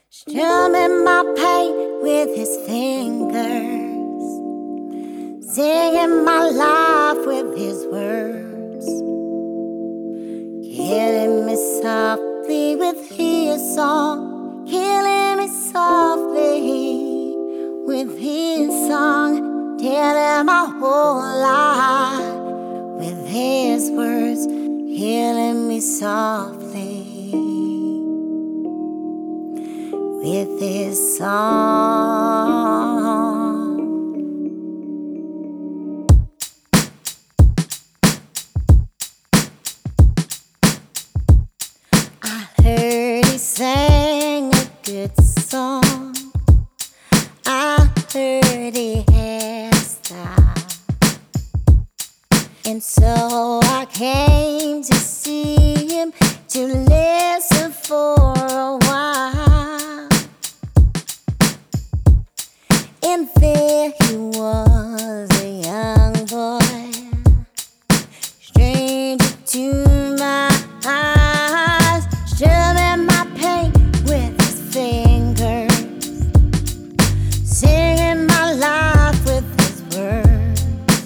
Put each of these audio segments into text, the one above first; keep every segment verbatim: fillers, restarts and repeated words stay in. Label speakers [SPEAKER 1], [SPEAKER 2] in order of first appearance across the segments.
[SPEAKER 1] Strumming my pain with his fingers, singing my life with his words, killing me softly with his song, killing me softly with his song, telling my whole life with his words, killing me softly with his song. I heard he sang a good song. I heard he had a style, and so I came to see him, to listen for a while. And there he was, a young boy, stranger to my eyes, strumming my pain with his fingers, singing my life with his words,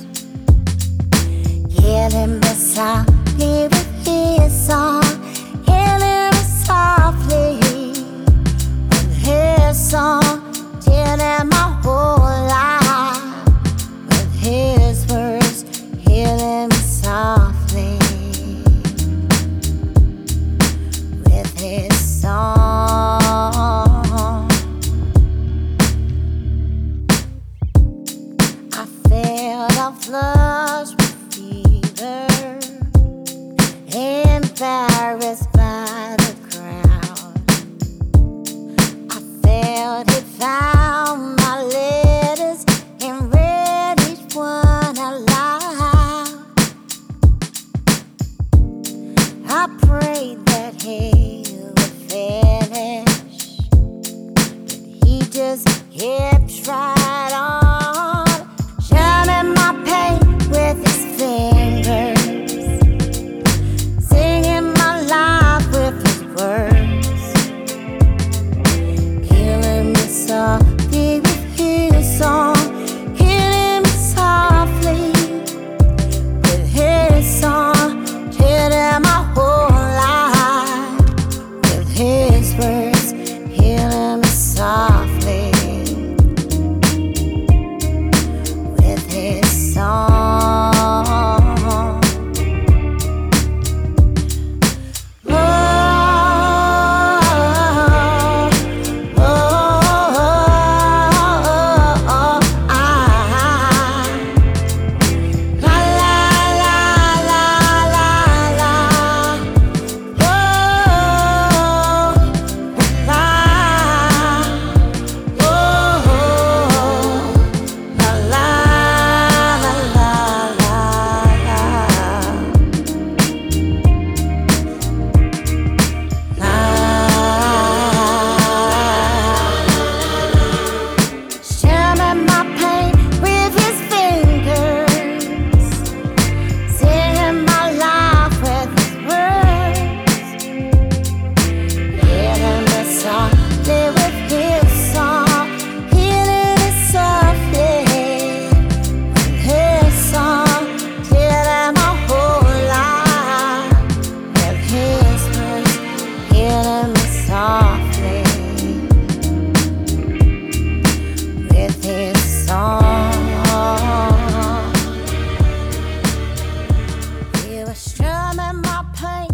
[SPEAKER 1] killing me softly with his song, killing me softly with his song, telling my whole life with his words, killing me softly with his song. I felt a flush with fever, embarrassed by the crowd. I felt it found my letters and read each one aloud. I prayed that he would finish, but he just kept right on, strumming my pain with his fingers, singing my life with his words, killing me softly with his song, killing me softly with his song, telling my whole life with his words, killing me softly with his song. Oh, oh, oh, oh, I, la, la, la, la, la, la, oh, la, oh, la, la, la, la, la, strumming my pain with his fingers, singing my life with his words, killing me softly with his song, killing me softly with his song, telling my whole life with his words, killing me softly with his song. He was strumming my pain